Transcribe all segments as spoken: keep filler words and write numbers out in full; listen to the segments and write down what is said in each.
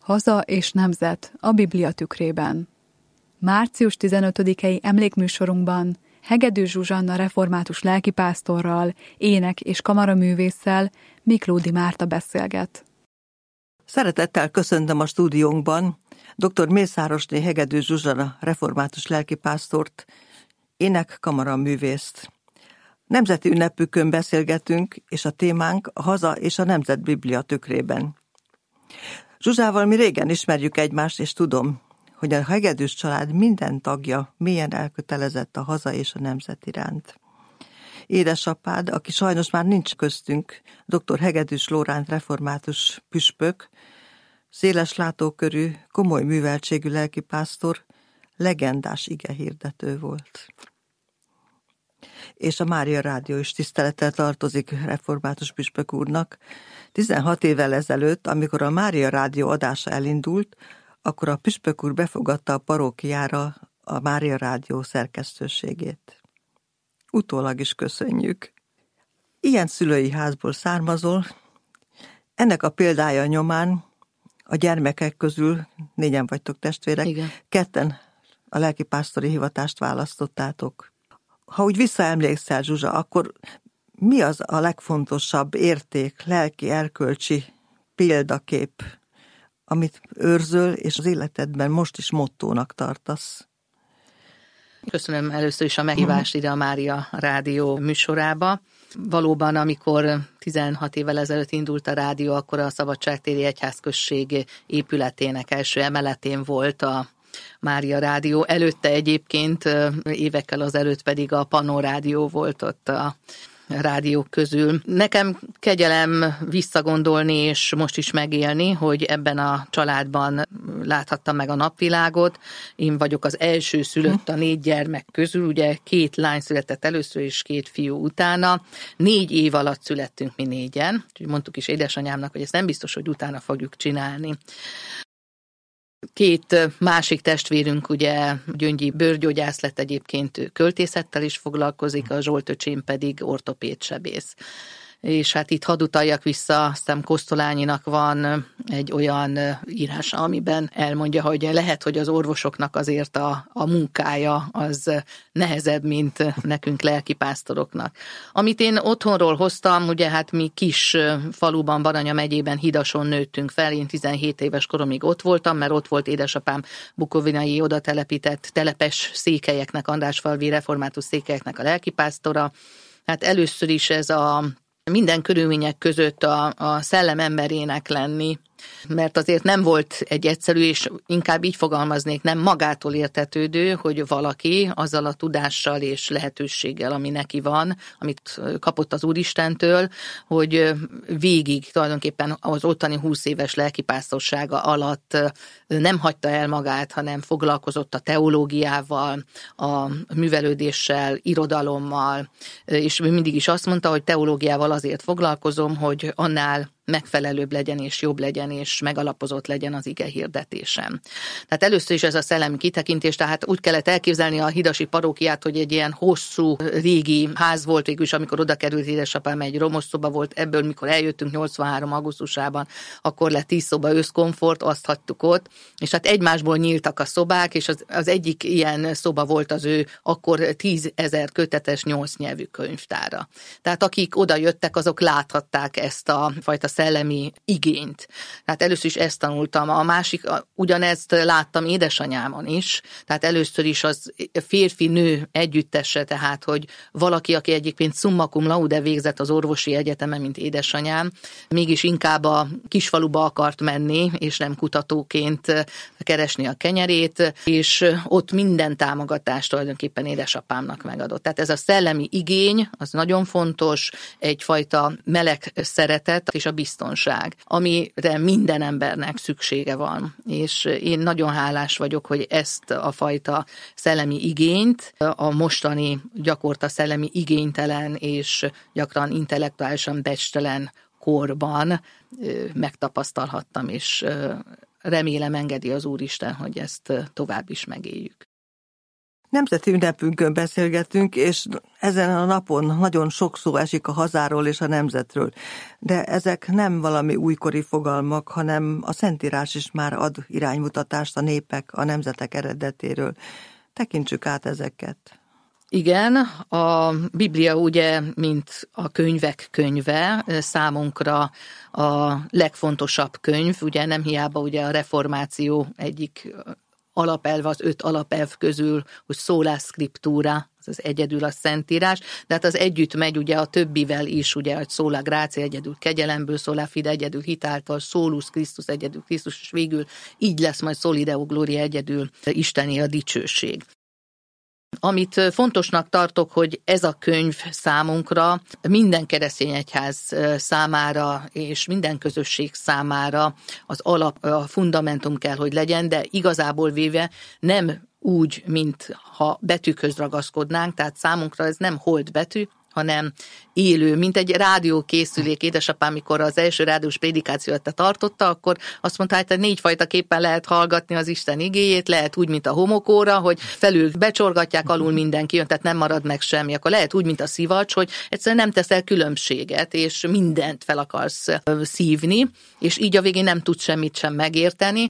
Haza és nemzet a Biblia tükrében. Március tizenötödikei emlékműsorunkban Hegedűs Zsuzsanna református lelkipásztorral, ének- és kamaraművésszel Miklódi Márta beszélget. Szeretettel köszöntöm a stúdiónkban dr. Mészárosné Hegedűs Zsuzsanna református lelkipásztort, ének-kamaraművészt. Nemzeti ünnepükön beszélgetünk, és a témánk a haza és a nemzet Biblia tükrében. Zsuzsával mi régen ismerjük egymást, és tudom, hogy a Hegedűs család minden tagja mélyen elkötelezett a haza és a nemzet iránt. Édesapád, aki sajnos már nincs köztünk, dr. Hegedűs Lóránt református püspök, széles látókörű, komoly műveltségű lelkipásztor, legendás igehirdető volt. És a Mária Rádió is tisztelettel tartozik református püspök úrnak. tizenhat évvel ezelőtt, amikor a Mária Rádió adása elindult, akkor a püspök úr befogadta a parókiára a Mária Rádió szerkesztőségét. Utólag is köszönjük. Ilyen szülői házból származol, ennek a példája nyomán a gyermekek közül, négyen vagytok testvérek, Igen. ketten a lelkipásztori hivatást választottátok. Ha úgy visszaemlékszel, Zsuzsa, akkor mi az a legfontosabb érték, lelki, erkölcsi példakép, amit őrzöl, és az életedben most is mottónak tartasz? Köszönöm először is a meghívást ide a Mária Rádió műsorába. Valóban, amikor tizenhat évvel ezelőtt indult a rádió, akkor a Szabadságtéri Egyházközség épületének első emeletén volt a Mária Rádió. Előtte egyébként, évekkel azelőtt pedig a Pannó Rádió volt ott a rádiók közül. Nekem kegyelem visszagondolni, és most is megélni, hogy ebben a családban láthattam meg a napvilágot. Én vagyok az első szülött a négy gyermek közül, ugye két lány született először, és két fiú utána. Négy év alatt születtünk mi négyen, úgyhogy mondtuk is édesanyámnak, hogy ezt nem biztos, hogy utána fogjuk csinálni. Két másik testvérünk, ugye Gyöngyi bőrgyógyász lett, egyébként költészettel is foglalkozik, a Zsolt öcsém pedig ortopédsebész. És hát itt hadd utaljak vissza, aztán Kosztolányinak van egy olyan írása, amiben elmondja, hogy lehet, hogy az orvosoknak azért a, a munkája az nehezebb, mint nekünk lelkipásztoroknak. Amit én otthonról hoztam, ugye hát mi kis faluban, Baranya megyében, Hidason nőttünk fel, én tizenhét éves koromig ott voltam, mert ott volt édesapám bukovinai oda telepített telepes székelyeknek, Andrásfalvi református székelyeknek a lelkipásztora. Hát először is ez a minden körülmények között a, a szellem emberének lenni, mert azért nem volt egy egyszerű, és inkább így fogalmaznék, nem magától értetődő, hogy valaki azzal a tudással és lehetőséggel, ami neki van, amit kapott az Úristentől, hogy végig tulajdonképpen az ottani húsz éves lelkipásztorsága alatt nem hagyta el magát, hanem foglalkozott a teológiával, a művelődéssel, irodalommal, és mindig is azt mondta, hogy teológiával azért foglalkozom, hogy annál megfelelőbb legyen és jobb legyen és megalapozott legyen az ige hirdetésem. Tehát először is ez a szellemi kitekintés, tehát úgy kellett elképzelni a hidasi parókiát, hogy egy ilyen hosszú, régi ház volt végül is, amikor oda került édesapám, egy romos szoba volt, ebből mikor eljöttünk nyolcvanhárom augusztusában, akkor lett tíz szoba összkomfort, azt hagytuk ott, és hát egymásból nyíltak a szobák, és az, az egyik ilyen szoba volt az ő akkor tízezer kötetes nyolc nyelvű könyvtára. Tehát akik oda jöttek, azok láthatták ezt a fajta szellemi igényt. Tehát először is ezt tanultam. A másik, ugyanezt láttam édesanyámon is. Tehát először is az férfi-nő együttese, tehát, hogy valaki, aki egyébként summa cum laude végzett az orvosi egyetemen, mint édesanyám, mégis inkább a kisfaluba akart menni, és nem kutatóként keresni a kenyerét, és ott minden támogatást tulajdonképpen édesapámnak megadott. Tehát ez a szellemi igény, az nagyon fontos, egyfajta meleg szeretet és a biztonság, amire minden embernek szüksége van. És én nagyon hálás vagyok, hogy ezt a fajta szellemi igényt, a mostani gyakorta szellemi igénytelen és gyakran intellektuálisan becstelen korban megtapasztalhattam, és remélem engedi az Úristen, hogy ezt tovább is megéljük. Nemzeti ünnepünkön beszélgetünk, és ezen a napon nagyon sok szó esik a hazáról és a nemzetről. De ezek nem valami újkori fogalmak, hanem a Szentírás is már ad iránymutatást a népek, a nemzetek eredetéről. Tekintsük át ezeket. Igen, a Biblia ugye, mint a könyvek könyve, számunkra a legfontosabb könyv, ugye nem hiába ugye a reformáció egyik alapelv, az öt alapelv közül, hogy sola scriptura, az az egyedül a Szentírás, de hát az együtt megy ugye a többivel is, ugye, hogy sola gratia egyedül kegyelemből, sola fide egyedül hitáltal, solus Christus egyedül Krisztus, és végül így lesz majd soli deo gloria egyedül Isteni a dicsőség. Amit fontosnak tartok, hogy ez a könyv számunkra, minden keresztény egyház számára és minden közösség számára az alap, a fundamentum kell, hogy legyen, de igazából véve nem úgy, mint ha betűkhöz ragaszkodnánk, tehát számunkra ez nem holdbetű, hanem élő, mint egy rádiókészülék. Édesapám, mikor az első rádiós prédikációt tartotta, akkor azt mondta, hogy négyfajta képpen lehet hallgatni az Isten igéjét, lehet úgy, mint a homokóra, hogy felül becsorgatják, alul mindenki jön, tehát nem marad meg semmi. Akkor lehet úgy, mint a szivacs, hogy egyszerűen nem teszel különbséget, és mindent fel akarsz szívni, és így a végén nem tudsz semmit sem megérteni.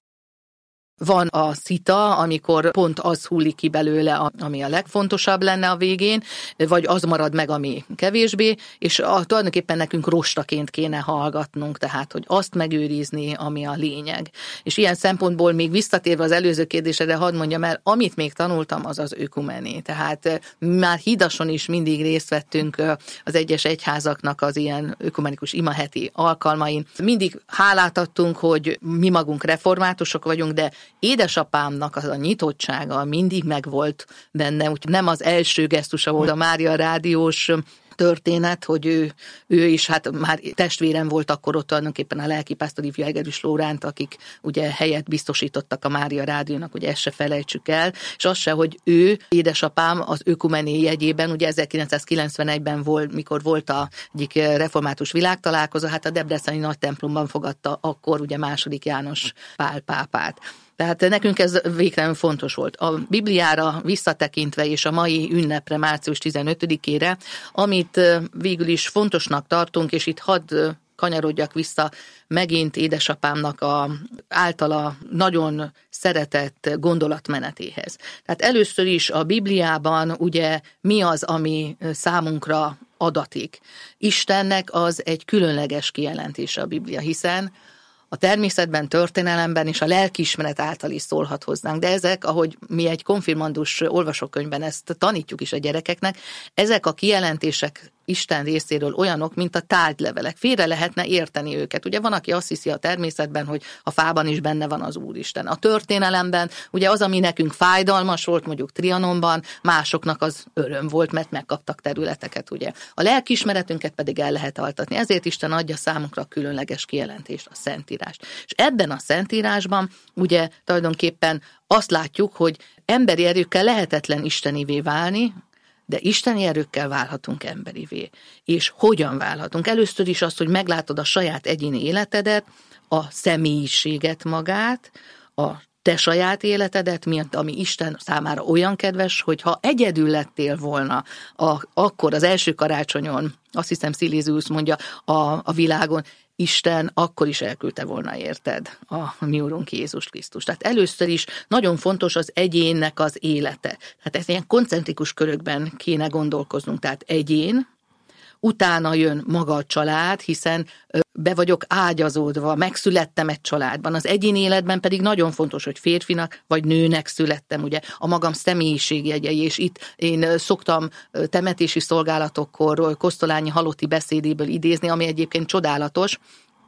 Van a szita, amikor pont az hullik ki belőle, ami a legfontosabb lenne a végén, vagy az marad meg, ami kevésbé, és a, tulajdonképpen nekünk rostaként kéne hallgatnunk, tehát, hogy azt megőrizni, ami a lényeg. És ilyen szempontból még visszatérve az előző kérdésre, hadd mondjam el, amit még tanultam, az az ökumené. Tehát már Hidason is mindig részt vettünk az egyes egyházaknak az ilyen ökumenikus imaheti alkalmain. Mindig hálát adtunk, hogy mi magunk reformátusok vagyunk, de édesapámnak az a nyitottsága mindig megvolt benne, úgyhogy nem az első gesztusa volt a Mária rádiós történet, hogy ő, ő is, hát már testvérem volt akkor ott tulajdonképpen a lelkipásztor ifjú Egerűs Lóránt, akik ugye helyet biztosítottak a Mária rádiónak, hogy ezt se felejtsük el, és az se, hogy ő, édesapám az ökumené jegyében, ugye ezerkilencszázkilencvenegyben volt, mikor volt a egyik református világtalálkozó, hát a debreceni nagy templomban fogadta akkor ugye második János Pál pápát. Tehát nekünk ez végtelenül fontos volt. A Bibliára visszatekintve és a mai ünnepre, március tizenötödikére, amit végül is fontosnak tartunk, és itt hadd kanyarodjak vissza megint édesapámnak a, általa nagyon szeretett gondolatmenetéhez. Tehát először is a Bibliában ugye mi az, ami számunkra adatik. Istennek az egy különleges kijelentése a Biblia, hiszen a természetben, történelemben és a lelkiismeret által is szólhat hozzánk. De ezek, ahogy mi egy konfirmandus olvasókönyvben ezt tanítjuk is a gyerekeknek, ezek a kijelentések Isten részéről olyanok, mint a tárgylevelek. Félre lehetne érteni őket. Ugye van, aki azt hiszi a természetben, hogy a fában is benne van az Úristen. A történelemben ugye az, ami nekünk fájdalmas volt, mondjuk Trianonban, másoknak az öröm volt, mert megkaptak területeket, ugye. A lelkiismeretünket pedig el lehet altatni. Ezért Isten adja számunkra a különleges kijelentést, a Szentírást. És ebben a Szentírásban ugye tulajdonképpen azt látjuk, hogy emberi erőkkel lehetetlen istenivé válni, de isteni erőkkel válhatunk emberivé. És hogyan válhatunk? Először is azt, hogy meglátod a saját egyéni életedet, a személyiséget magát, a te saját életedet, mint ami Isten számára olyan kedves, hogy ha egyedül lettél volna, a, akkor az első karácsonyon, azt hiszem Szilézius mondja, a, a világon, Isten akkor is elküldte volna érted a mi Urunk Jézus Krisztus. Tehát először is nagyon fontos az egyénnek az élete. Tehát ez ilyen koncentrikus körökben kéne gondolkoznunk. Tehát egyén, utána jön maga a család, hiszen be vagyok ágyazódva, megszülettem egy családban. Az egyén életben pedig nagyon fontos, hogy férfinak vagy nőnek születtem, ugye a magam személyiségjegyei, és itt én szoktam temetési szolgálatokkor Kosztolányi halotti beszédéből idézni, ami egyébként csodálatos,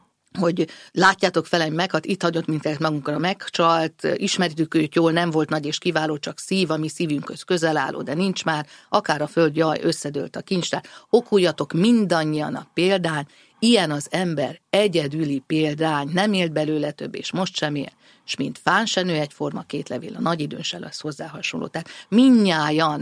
hogy látjátok felem meg, hát itt hagyott minket magunkra megcsalt, ismerjük őt jól, nem volt nagy és kiváló, csak szív, ami szívünkhöz közel álló, de nincs már, akár a föld, jaj, összedőlt a kincstár. Okuljatok mindannyian a példán, ilyen az ember, egyedüli példány, nem élt belőle több, és most sem él, és mint fán se nő egyforma két levél, a nagy időn se lesz hozzá hasonló. Tehát mindnyájan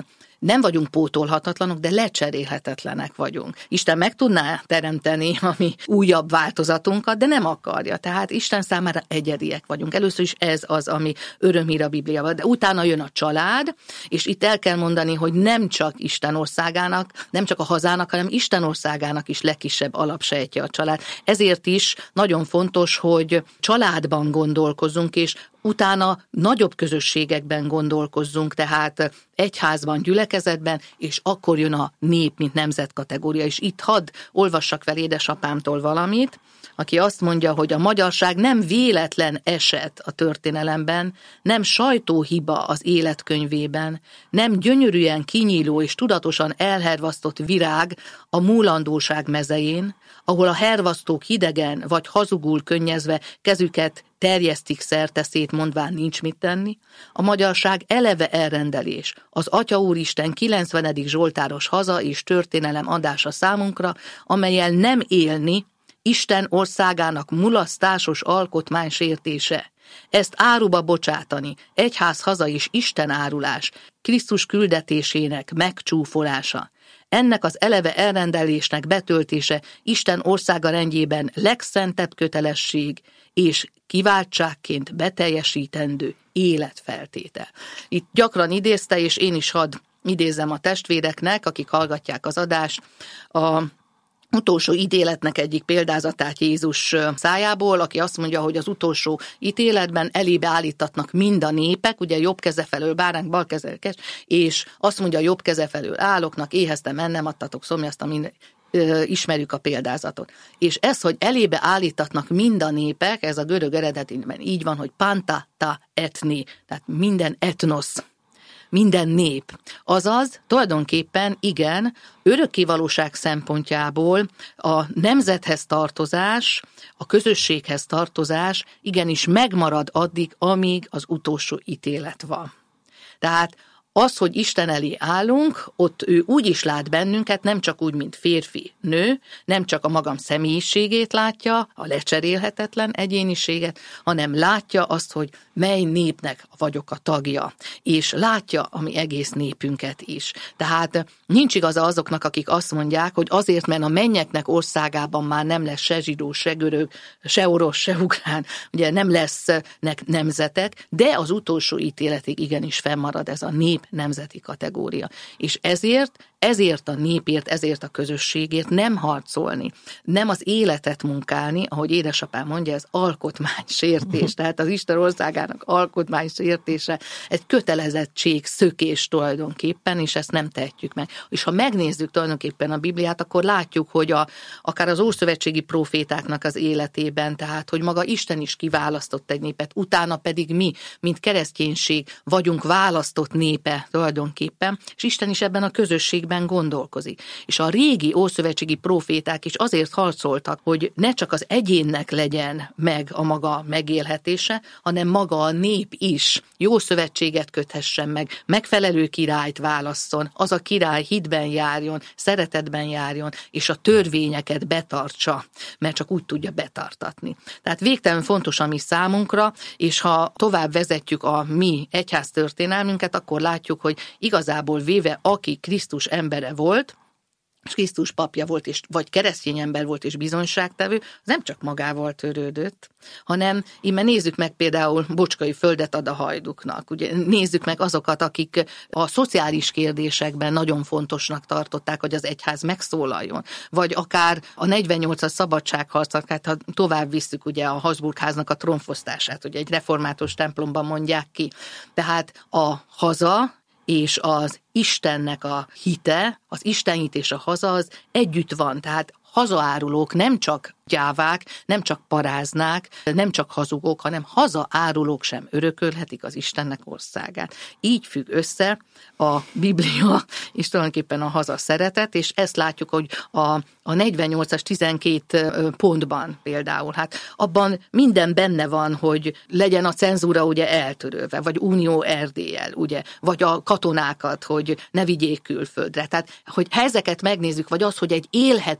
nem vagyunk pótolhatatlanok, de lecserélhetetlenek vagyunk. Isten meg tudná teremteni a mi újabb változatunkat, de nem akarja. Tehát Isten számára egyediek vagyunk. Először is ez az, ami örömhír a Bibliában. De utána jön a család, és itt el kell mondani, hogy nem csak Isten országának, nem csak a hazának, hanem Isten országának is legkisebb alapsejtje a család. Ezért is nagyon fontos, hogy családban gondolkozzunk, és utána nagyobb közösségekben gondolkozzunk, tehát egyházban, gyülekezetben, és akkor jön a nép, mint nemzetkategória. És itt hadd olvassak fel édesapámtól valamit, aki azt mondja, hogy a magyarság nem véletlen eset a történelemben, nem sajtóhiba az életkönyvében, nem gyönyörűen kinyíló és tudatosan elhervasztott virág a múlandóság mezején, ahol a hervasztók hidegen vagy hazugul könnyezve kezüket terjesztik szerte szét, mondván nincs mit tenni. A magyarság eleve elrendelés, az Atya Úristen kilencvenedik zsoltáros haza és történelem adása számunkra, amellyel nem élni Isten országának mulasztásos alkotmány sértése. Ezt áruba bocsátani, egyház haza és Isten árulás, Krisztus küldetésének megcsúfolása. Ennek az eleve elrendelésnek betöltése Isten országa rendjében legszentebb kötelesség és kiváltságként beteljesítendő életfeltétel. Itt gyakran idézte, és én is hadd idézem a testvéreknek, akik hallgatják az adást, a utolsó ítéletnek egyik példázatát Jézus szájából, aki azt mondja, hogy az utolsó ítéletben elébe állítatnak mind a népek, ugye jobb keze felől bárány, bal keze, és azt mondja, jobb keze felől álloknak, éheztem, ennem adtatok, szomjaztam, minden, ismerjük a példázatot. És ez, hogy elébe állítatnak mind a népek, ez a görög eredetiben így van, hogy panta ta etni, tehát minden etnosz, minden nép. Azaz, tulajdonképpen igen, örökkévalóság szempontjából a nemzethez tartozás, a közösséghez tartozás igenis megmarad addig, amíg az utolsó ítélet van. Tehát az, hogy Isten elé állunk, ott ő úgy is lát bennünket, nem csak úgy, mint férfi, nő, nem csak a magam személyiségét látja, a lecserélhetetlen egyéniséget, hanem látja azt, hogy mely népnek vagyok a tagja, és látja a mi egész népünket is. Tehát nincs igaza azoknak, akik azt mondják, hogy azért, mert a mennyeknek országában már nem lesz se zsidó, se görög, se orosz, se ukrán, ugye nem lesznek nemzetek, de az utolsó ítéletig igenis fennmarad ez a nép nemzeti kategória. És ezért, ezért a népért, ezért a közösségért nem harcolni, nem az életet munkálni, ahogy édesapám mondja, ez alkotmánysértés, tehát az Isten országának alkotmánysértése egy kötelezettség, szökés tulajdonképpen, és ezt nem tehetjük meg. És ha megnézzük tulajdonképpen a Bibliát, akkor látjuk, hogy a, akár az ószövetségi prófétáknak az életében, tehát, hogy maga Isten is kiválasztott egy népet, utána pedig mi, mint kereszténység vagyunk választott népe tulajdonképpen, és Isten is ebben a közösségben gondolkozik. És a régi ószövetségi próféták is azért harcoltak, hogy ne csak az egyénnek legyen meg a maga megélhetése, hanem maga a nép is jó szövetséget köthessen meg, megfelelő királyt válasszon, az a király hitben járjon, szeretetben járjon, és a törvényeket betartsa, mert csak úgy tudja betartatni. Tehát végtelen fontos a mi számunkra, és ha tovább vezetjük a mi egyház történelmünket, akkor látjuk, hogy igazából véve, aki Krisztus embere volt, és Krisztus papja volt, és, vagy keresztény ember volt, és bizonyságtevő, az nem csak magával törődött, hanem íme nézzük meg például Bocskai földet ad a hajduknak. Ugye nézzük meg azokat, akik a szociális kérdésekben nagyon fontosnak tartották, hogy az egyház megszólaljon. Vagy akár a negyvennyolcas szabadságharcnak, hát ha tovább visszük ugye a Habsburg-háznak a trónfosztását, ugye egy református templomban mondják ki. Tehát a haza és az Istennek a hite, az istenhit és a haza az együtt van, tehát hazaárulók nem csak gyávák, nem csak paráznák, nem csak hazugok, hanem hazaárulók sem örökölhetik az Istennek országát. Így függ össze a Biblia és tulajdonképpen a haza szeretet, és ezt látjuk, hogy a, a negyvennyolcas tizenkét pontban például, hát abban minden benne van, hogy legyen a cenzúra ugye eltörölve, vagy unió Erdéllyel, ugye, vagy a katonákat, hogy ne vigyék külföldre. Tehát, hogy ha ezeket megnézzük, vagy az, hogy egy élhetőbb magyar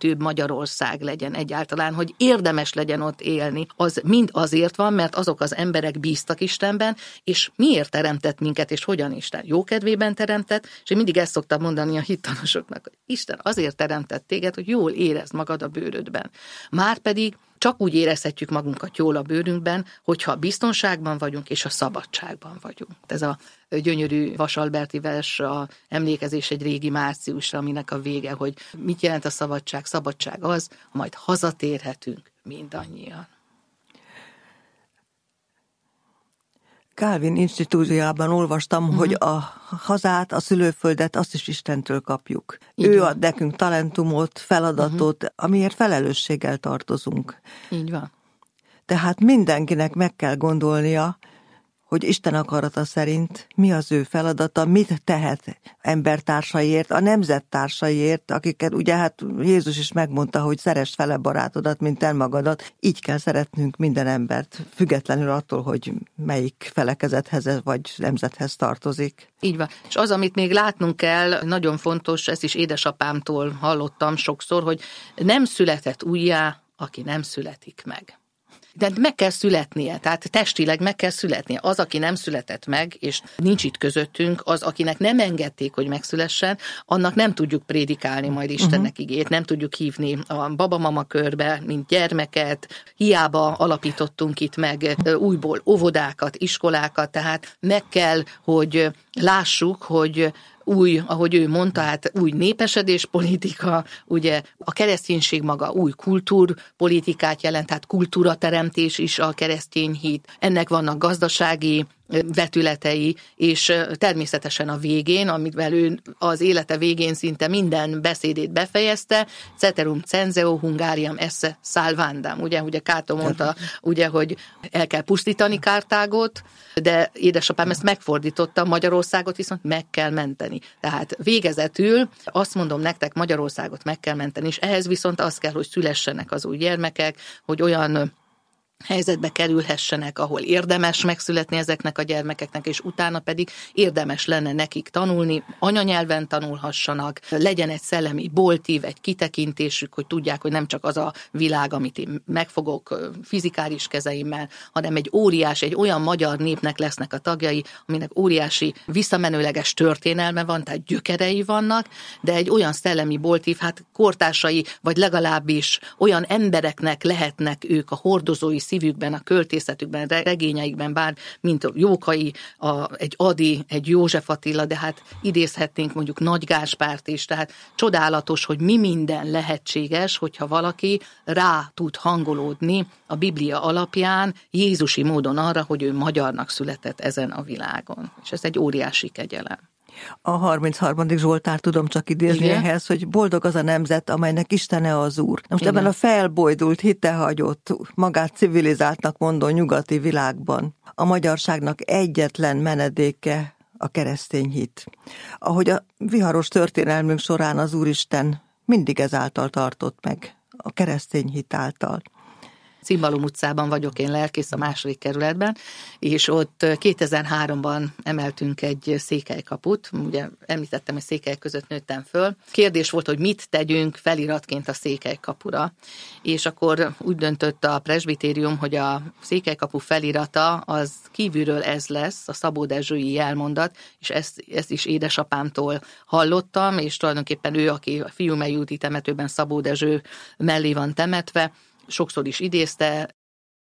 Magyarország legyen egyáltalán, hogy érdemes legyen ott élni. Az mind azért van, mert azok az emberek bíztak Istenben, és miért teremtett minket, és hogyan Isten? Jó kedvében teremtett, és én mindig ezt szoktam mondani a hittanosoknak, hogy Isten azért teremtett téged, hogy jól érezd magad a bőrödben. Márpedig csak úgy érezhetjük magunkat jól a bőrünkben, hogyha biztonságban vagyunk, és a szabadságban vagyunk. Ez a gyönyörű Vasalberti vers, a emlékezés egy régi márciusra, aminek a vége, hogy mit jelent a szabadság? Szabadság az, ha majd hazatérhetünk mindannyian. Calvin institúciójában olvastam, uh-huh. hogy a hazát, a szülőföldet, azt is Istentől kapjuk. Így ő van. Ad nekünk talentumot, feladatot, uh-huh. amiért felelősséggel tartozunk. Így van. Tehát mindenkinek meg kell gondolnia, hogy Isten akarata szerint mi az ő feladata, mit tehet embertársaiért, a nemzettársaiért, akiket ugye hát Jézus is megmondta, hogy szeress fele barátodat, mint te magadat. Így kell szeretnünk minden embert, függetlenül attól, hogy melyik felekezethez vagy nemzethez tartozik. Így van. És az, amit még látnunk kell, nagyon fontos, ezt is édesapámtól hallottam sokszor, hogy nem született újjá, aki nem születik meg. De meg kell születnie, tehát testileg meg kell születnie. Az, aki nem született meg, és nincs itt közöttünk, az, akinek nem engedték, hogy megszülessen, annak nem tudjuk prédikálni majd Istennek uh-huh. igét, nem tudjuk hívni a babamama körbe, mint gyermeket, hiába alapítottunk itt meg újból óvodákat, iskolákat, tehát meg kell, hogy lássuk, hogy új, ahogy ő mondta, hát új népesedéspolitika, ugye a kereszténység maga új kultúrpolitikát jelent, tehát kultúrateremtés is a keresztény hit. Ennek vannak gazdasági vetületei, és természetesen a végén, amivel ő az élete végén szinte minden beszédét befejezte, ceterum censeo Hungariam esse salvandam, ugye, ugye Cato mondta, ugye, hogy el kell pusztítani Kartágot, de édesapám ezt megfordította, Magyarországot viszont meg kell menteni. Tehát végezetül azt mondom nektek, Magyarországot meg kell menteni, és ehhez viszont az kell, hogy szülessenek az új gyermekek, hogy olyan helyzetbe kerülhessenek, ahol érdemes megszületni ezeknek a gyermekeknek, és utána pedig érdemes lenne nekik tanulni, anyanyelven tanulhassanak, legyen egy szellemi boltív, egy kitekintésük, hogy tudják, hogy nem csak az a világ, amit én megfogok fizikális kezeimmel, hanem egy óriás, egy olyan magyar népnek lesznek a tagjai, aminek óriási visszamenőleges történelme van, tehát gyökerei vannak, de egy olyan szellemi boltív, hát kortársai, vagy legalábbis olyan embereknek lehetnek ők a hordozói szívükben, a költészetükben, regényeikben, bár mint Jókai, a, egy Ady, egy József Attila, de hát idézhetnénk mondjuk Nagy Gáspárt is, tehát csodálatos, hogy mi minden lehetséges, hogyha valaki rá tud hangolódni a Biblia alapján, jézusi módon arra, hogy ő magyarnak született ezen a világon. És ez egy óriási kegyelem. A harmincharmadik Zsoltár tudom csak idézni Igen. ehhez, hogy boldog az a nemzet, amelynek Istene az Úr. Most Igen. ebben a felbojdult, hitehagyott, magát civilizáltnak mondó nyugati világban a magyarságnak egyetlen menedéke a keresztény hit. Ahogy a viharos történelmünk során az Úristen mindig ezáltal tartott meg, a keresztény hit által. Cimbalom utcában vagyok én lelkész, a második kerületben, és ott kétezer-háromban emeltünk egy székelykaput, ugye említettem, hogy székelyek között nőttem föl. Kérdés volt, hogy mit tegyünk feliratként a székelykapura, és akkor úgy döntött a presbitérium, hogy a székelykapu felirata az kívülről ez lesz, a Szabó Dezsői jelmondat, és ezt, ezt is édesapámtól hallottam, és tulajdonképpen ő, aki a Fiumei úti temetőben Szabó Dezső mellé van temetve, sokszor is idézte,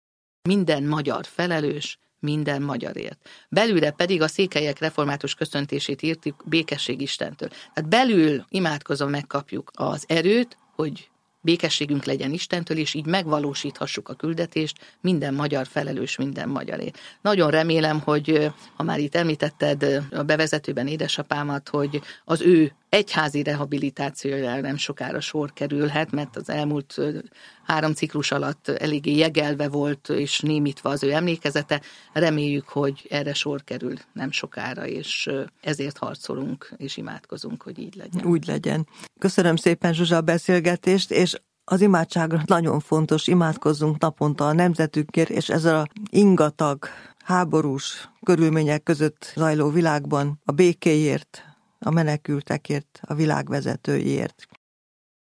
minden magyar felelős, minden magyarért. Belülre pedig a székelyek református köszöntését írtuk, békesség Istentől. Tehát belül imádkozom, megkapjuk az erőt, hogy békességünk legyen Istentől, és így megvalósíthassuk a küldetést, minden magyar felelős, minden magyarért. Nagyon remélem, hogy ha már itt említetted a bevezetőben édesapámat, hogy az ő egyházi rehabilitációjára nem sokára sor kerülhet, mert az elmúlt három ciklus alatt eléggé jegelve volt és némítva az ő emlékezete. Reméljük, hogy erre sor kerül nem sokára, és ezért harcolunk és imádkozunk, hogy így legyen. Úgy legyen. Köszönöm szépen, Zsuzsa, a beszélgetést, és az imádság nagyon fontos, imádkozzunk naponta a nemzetünkért, és ezzel a ingatag, háborús körülmények között zajló világban a békéért, a menekültekért, a világ vezetőiért.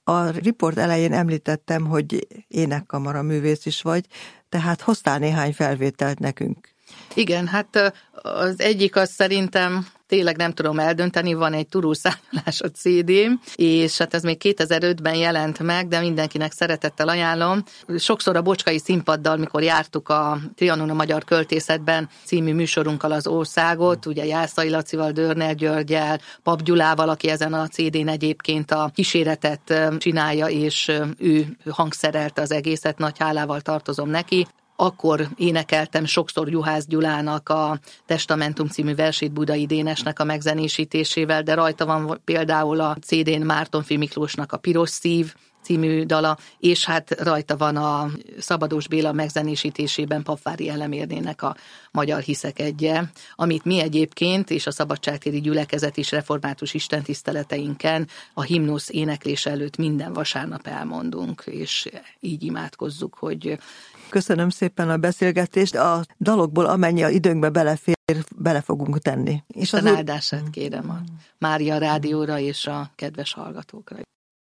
A riport elején említettem, hogy énekkamara művész is vagy, tehát hoztál néhány felvételt nekünk. Igen, hát az egyik az szerintem tényleg nem tudom eldönteni, van egy Turul-szárnyalás a cé dém, és hát ez még kétezer-ötben jelent meg, de mindenkinek szeretettel ajánlom. Sokszor a Bocskai Színpaddal, mikor jártuk a Trianon a Magyar Költészetben című műsorunkkal az országot, ugye Jászai Lacival, Dörner Györgyel, Pap Gyulával, aki ezen a cé dén egyébként a kíséretet csinálja, és ő hangszerelte az egészet, nagy hálával tartozom neki. Akkor énekeltem sokszor Juhász Gyulának a Testamentum című versét Budai Dénesnek a megzenésítésével, de rajta van például a cé dén Mártonffy Miklósnak a Piros szív című dala, és hát rajta van a Szabados Béla megzenésítésében Papvári Elemérnének a Magyar Hiszek egye, amit mi egyébként, és a szabadságtéri gyülekezet is református istentiszteleteinken a himnusz éneklés előtt minden vasárnap elmondunk, és így imádkozzuk, hogy... Köszönöm szépen a beszélgetést. A dalokból amennyi a időnkbe belefér, bele fogunk tenni. És az áldását kérem a Mária Rádióra és a kedves hallgatókra.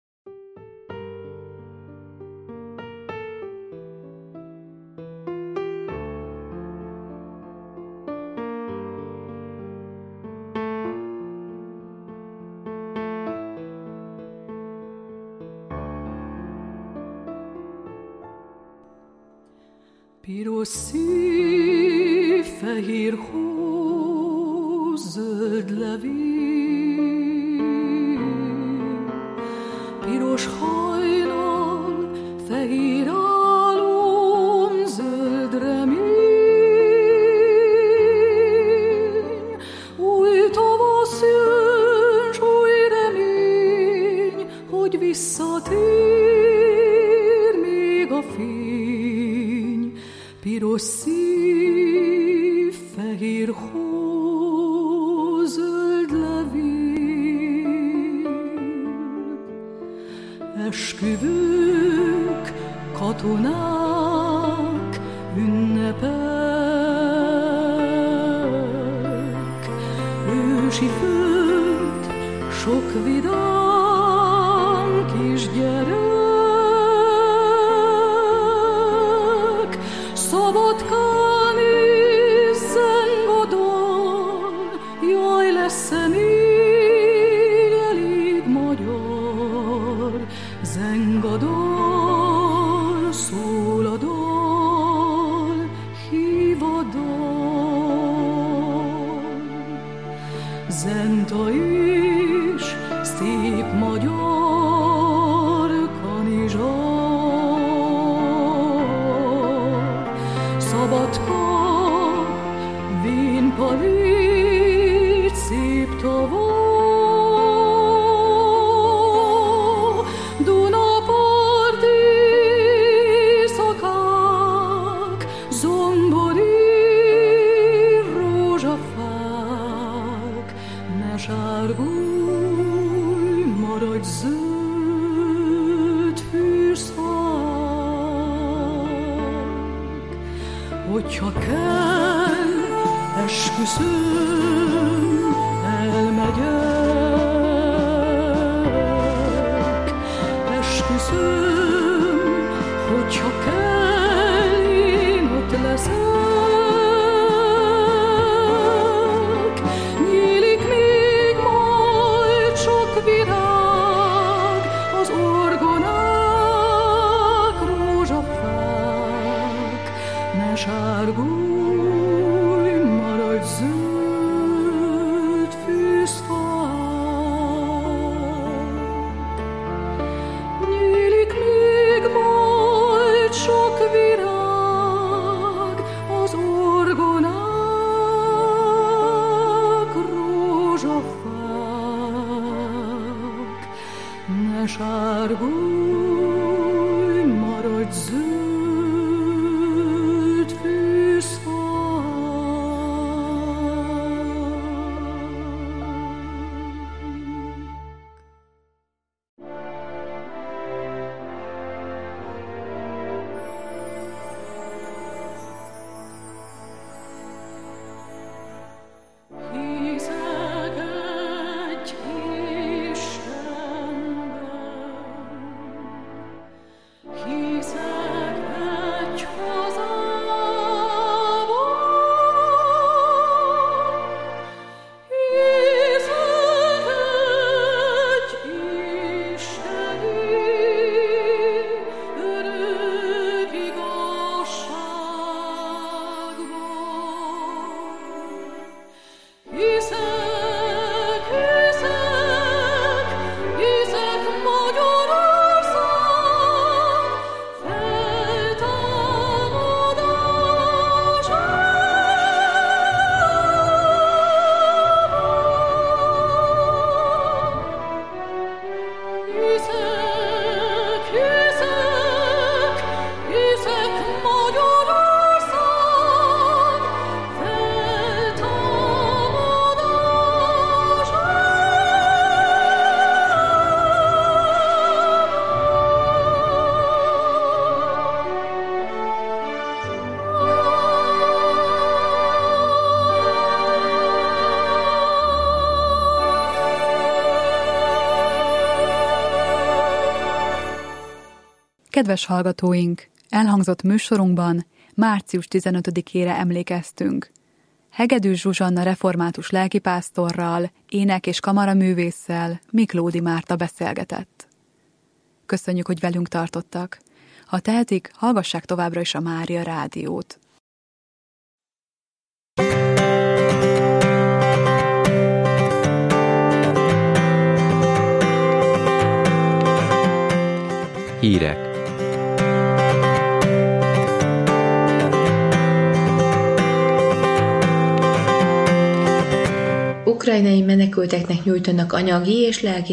Piros szív, fehér hó, zöld levél, piros hajnal, fehér álom, zöld remény, új tavasz jön, s új remény, hogy visszatér még a fény. Piros szív, fehér hó, zöld levél, esküvők, katonák, ünnepek, ősi föld, sok vidám kisgyerek. Szabadkán és Zengadon, jaj, lesz-e még elég magyar? Zengadon, szól a dal, hív a dal. Zenta és szép magyar kanizsa, Szabadka, Vénpalét, szép tava, Dunaparti éjszakák, zombori rózsafák, ne sárgulj, maradj zöld fűszfák. Hogyha kell, esküszöm, elmegyek. Esküszöm, hogyha kell, én ott leszek. Nyílik még majd sok virág, az orgonák, rózsafák. Ne sárgulj, maradj zöld fűszfák. Nyílik még majd sok virág, az orgonák, rózsafák. Ne sárgulj, maradj zöld fűszfák. Hiszek egy Istenben, Kedves hallgatóink, elhangzott műsorunkban március tizenötödikére emlékeztünk. Hegedűs Zsuzsanna református lelkipásztorral, ének- és kamaraművésszel Miklódi Márta beszélgetett. Köszönjük, hogy velünk tartottak. Ha tehetik, hallgassák továbbra is a Mária Rádiót. Hírek. Ukrajnai menekülteknek nyújtanak anyagi és lelki